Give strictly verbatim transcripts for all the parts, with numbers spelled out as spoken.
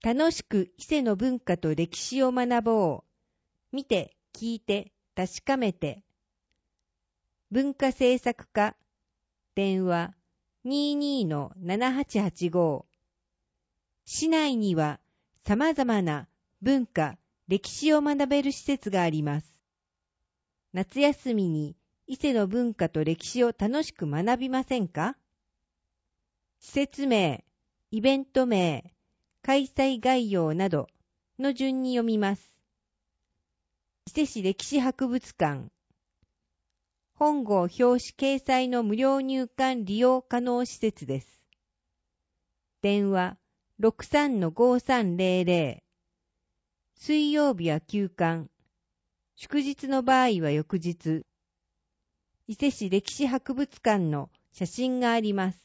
楽しく伊勢の文化と歴史を学ぼう。見て、聞いて、確かめて。文化政策課、電話 にじゅうに のななはちはちご。市内には様々な文化、歴史を学べる施設があります。夏休みに伊勢の文化と歴史を楽しく学びませんか？施設名、イベント名、開催概要などの順に読みます。伊勢市歴史博物館。本号表紙掲載の無料入館利用可能施設です。電話 ろくさんのごさんぜろぜろ。水曜日は休館。祝日の場合は翌日。伊勢市歴史博物館の写真があります。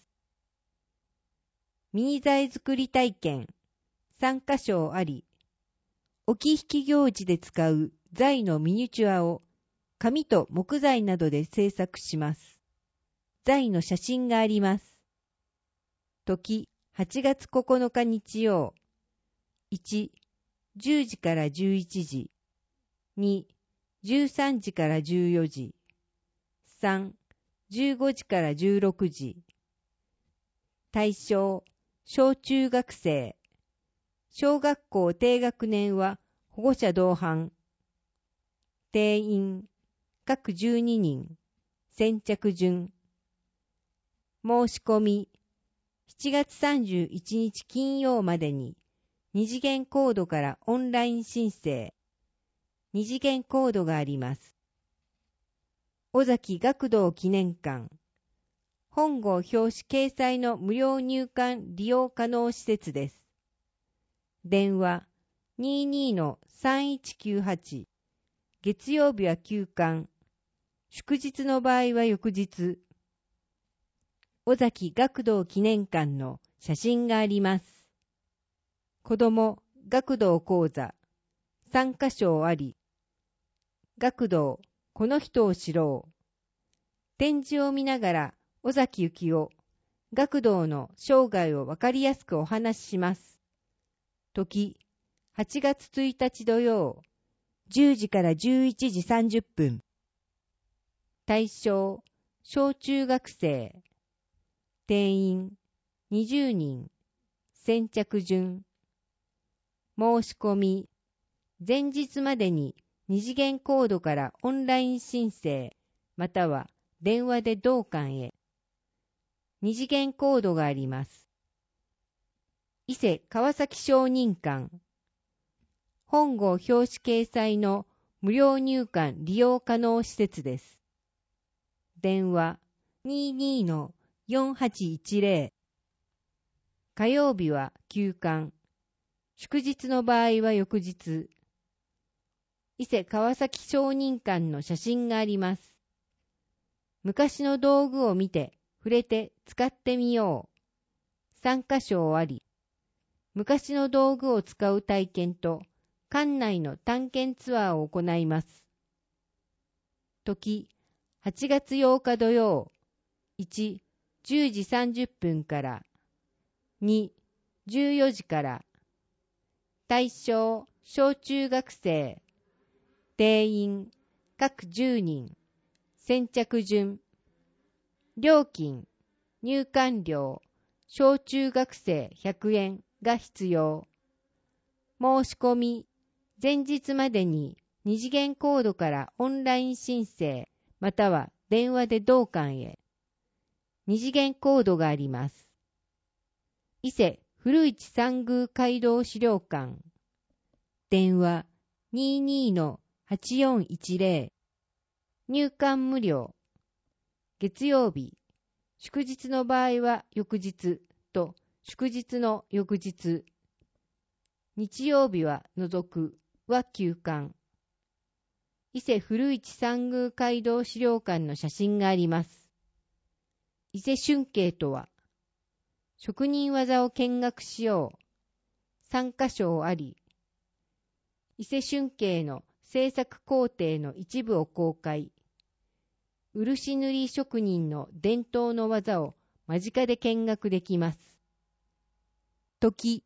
ミニ材作り体験。参加賞あり。置き引き行事で使う材のミニチュアを紙と木材などで制作します。材の写真があります。時、はちがつここのか日曜。いち、じゅうじからじゅういちじ。に、じゅうさんじからじゅうよじ。さん、じゅうごじからじゅうろくじ。対象、小中学生。小学校低学年は保護者同伴。定員、各じゅうににん。先着順。申し込み、しちがつさんじゅういちにち金曜までに、二次元コードからオンライン申請。二次元コードがあります。尾崎学童記念館。本号表紙掲載の無料入館利用可能施設です。電話 にじゅうに のさんいちきゅうはち。月曜日は休館。祝日の場合は翌日。尾崎学童記念館の写真があります。子ども学童講座。参加賞あり。学童、この人を知ろう。展示を見ながら尾崎幸夫、学童の生涯をわかりやすくお話しします。時、はちがつついたち土曜、じゅうじからじゅういちじさんじゅっぷん。対象、小中学生。定員、にじゅうにん。先着順。申し込み、前日までに二次元コードからオンライン申請、または電話で同館へ。二次元コードがあります。伊勢川崎商人館。本号表紙掲載の無料入館利用可能施設です。電話 にじゅうに のよんはちいちぜろ。火曜日は休館。祝日の場合は翌日。伊勢川崎商人館の写真があります。昔の道具を見て、触れて使ってみよう。参加賞あり。昔の道具を使う体験と、館内の探検ツアーを行います。時、はちがつようか土曜。いち、じゅうじさんじゅっぷんから。に、じゅうよじから。対象、小中学生。定員、各じゅうにん。先着順。料金、入館料、小中学生ひゃくえんが必要。申し込み、前日までに二次元コードからオンライン申請、または電話で同館へ。二次元コードがあります。伊勢古市参宮街道資料館。電話 にじゅうに のはちよんいちぜろ。入館無料。月曜日。祝日の場合は翌日と祝日の翌日。日曜日は除くは休館。伊勢古市参宮街道資料館の写真があります。伊勢春景とは、職人技を見学しよう。参加賞あり。伊勢春景の制作工程の一部を公開。漆塗り職人の伝統の技を間近で見学できます。時、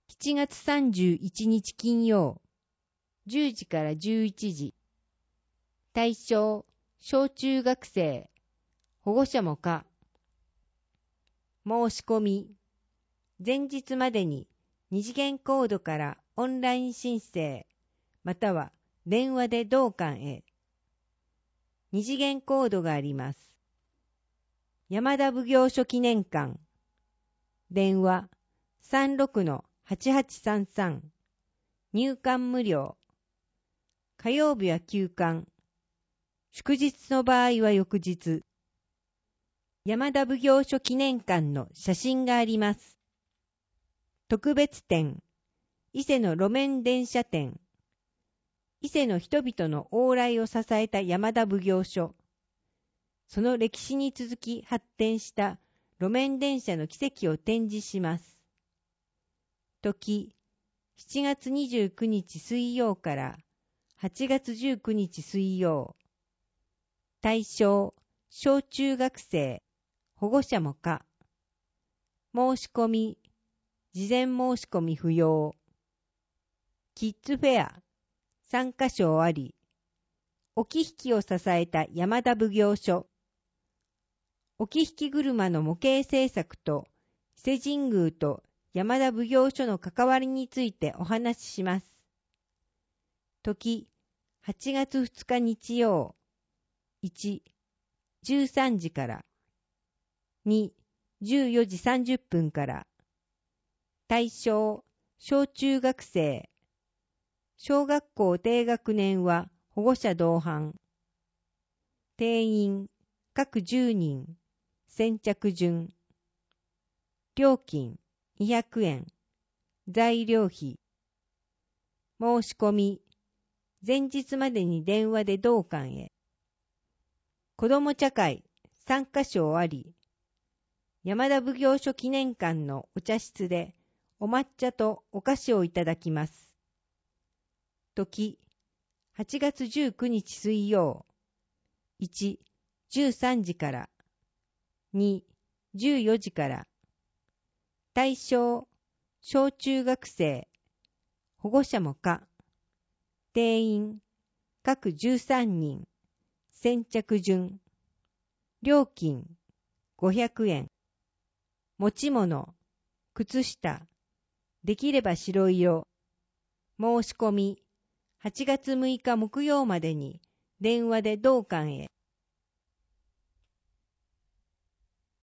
しちがつさんじゅういちにち金曜、じゅうじからじゅういちじ。対象、小中学生、保護者も可。申し込み、前日までに二次元コードからオンライン申請、または電話で同館へ。二次元コードがあります。山田奉行所記念館。電話 さんろくのはちはちさんさん。入館無料。火曜日は休館。祝日の場合は翌日。山田奉行所記念館の写真があります。特別展。伊勢の路面電車展。伊勢の人々の往来を支えた山田奉行所。その歴史に続き発展した路面電車の奇跡を展示します。時、しちがつにじゅうくにち水曜からはちがつじゅうくにち水曜。対象、小中学生、保護者も可。申し込み、事前申し込み不要。キッズフェア、参加賞あり。置き引きを支えた山田奉行所。置き引き車の模型制作と伊勢神宮と山田奉行所の関わりについてお話しします。時、はちがつふつか日曜。いち、じゅうさんじから。に、じゅうよじさんじゅっぷんから。対象、小中学生。小学校低学年は保護者同伴。定員、各じゅうにん。先着順。料金、にひゃくえん。材料費。申し込み、前日までに電話で同館へ。子ども茶会、参加賞あり。山田奉行所記念館のお茶室でお抹茶とお菓子をいただきます。時、はちがつじゅうくにち水曜。いち、じゅうさんじから。に、じゅうよじから。対象、小中学生。保護者も可。定員、各じゅうさんにん。先着順。料金、ごひゃくえん。持ち物、靴下。できれば白色。申し込み、はちがつむいか木曜までに電話で同館へ。